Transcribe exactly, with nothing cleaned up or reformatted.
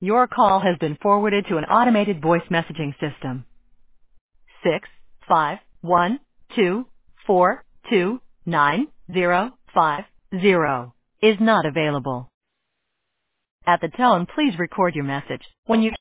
Your call has been forwarded to an automated voice messaging system. Six five one two four two nine zero five zero is not available. At the tone, please record your message. When you